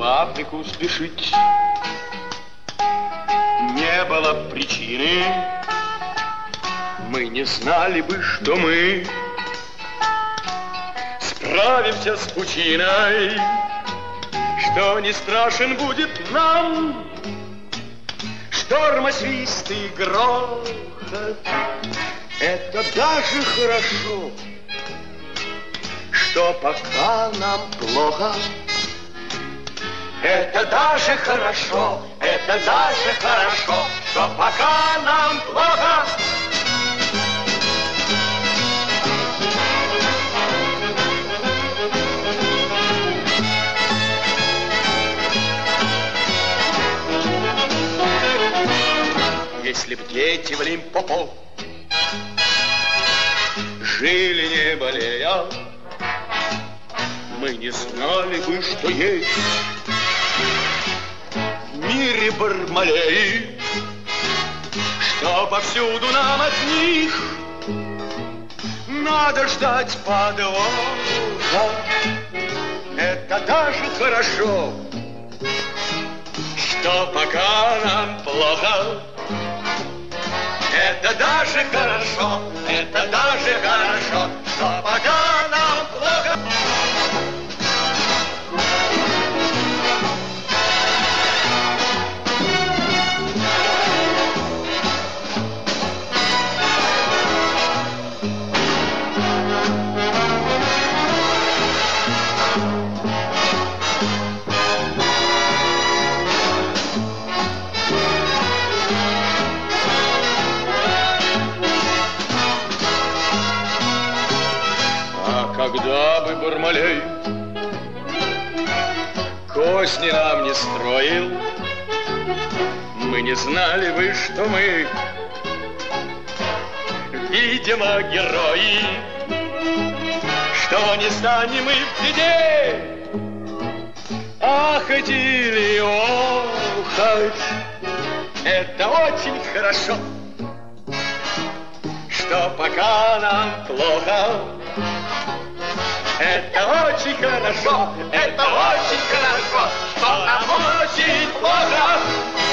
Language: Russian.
в Африку спешить не было причины. Мы не знали бы, что мы справимся с пучиной, что не страшен будет нам шторма, свист и грохот. Это даже хорошо, что пока нам плохо. Это даже хорошо, это даже хорошо, что пока нам плохо. Если б дети в Лимпопо жили не болея, мы не знали бы, что есть в мире бармалеи, что повсюду нам от них надо ждать подвоха. Это даже хорошо, что пока нам плохо. Это даже хорошо, это даже хорошо, что пока нам плохо. Когда бы Бармалей козни нам не строил, мы не знали бы, что мы, видимо, герои, что не станем мы в беде ахать или охать. Это очень хорошо, что пока нам плохо. Это очень хорошо, что нам очень плохо.